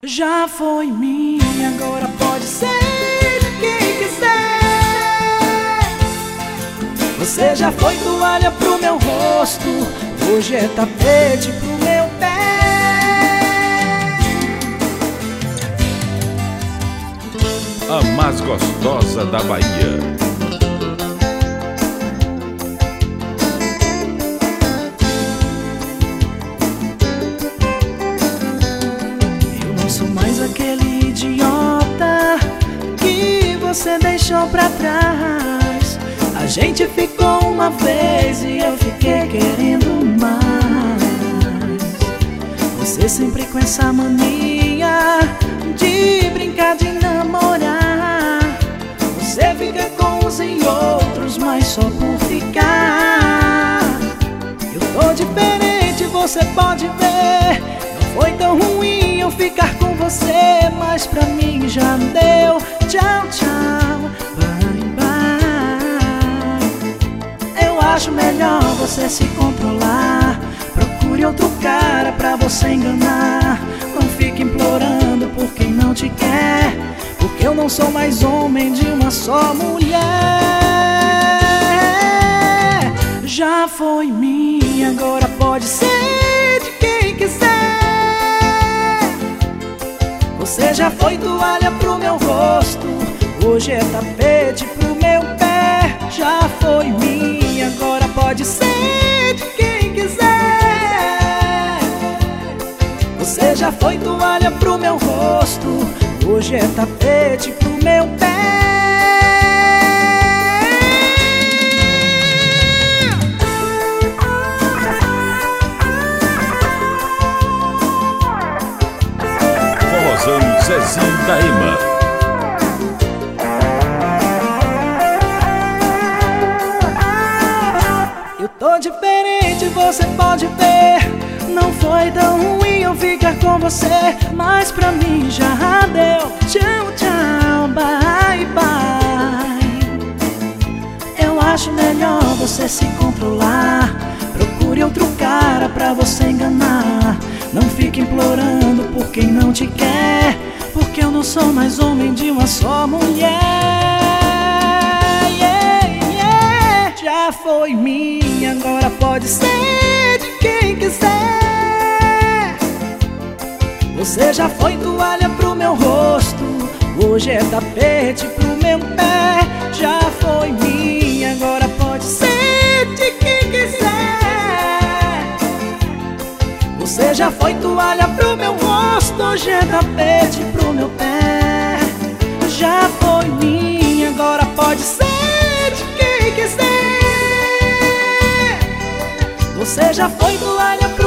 Já foi minha, agora pode ser de quem quiser. Você já foi toalha pro meu rosto, hoje é tapete pro meu pé. A mais gostosa da Bahia. Sou mais aquele idiota que você deixou pra trás. A gente ficou uma vez e eu fiquei querendo mais. Você sempre com essa mania de brincar, de namorar. Você fica com uns e outros, mas só por ficar. Eu tô diferente, você pode ver. Não foi tão ruim eu ficar com você, mas pra mim já deu. Tchau, tchau, bye, bye. Eu acho melhor você se controlar. Procure outro cara pra você enganar. Não fique implorando por quem não te quer, porque eu não sou mais homem de uma só mulher. Já foi minha, agora pode ser de quem quiser. Você já foi toalha pro meu rosto, hoje é tapete pro meu pé. Já foi minha, agora pode ser de quem quiser. Você já foi toalha pro meu rosto, hoje é tapete pro meu pé. Zezinho da Ema. Eu tô diferente, você pode ver. Não foi tão ruim eu ficar com você, mas pra mim já deu. Tchau, tchau, bye, bye. Eu acho melhor você se controlar. Procure outro cara pra você enganar. Não fique implorando por quem não te quer, porque eu não sou mais homem de uma só mulher. Yeah, yeah. Já foi minha, agora pode ser de quem quiser. Você já foi toalha pro meu rosto, hoje é tapete pro meu pé. Já foi minha, agora pode ser de quem quiser. Você já foi toalha pro meu rosto, hoje é tapete pro meu pé. Já foi minha, agora pode ser de quem quiser. Você já foi toalha pro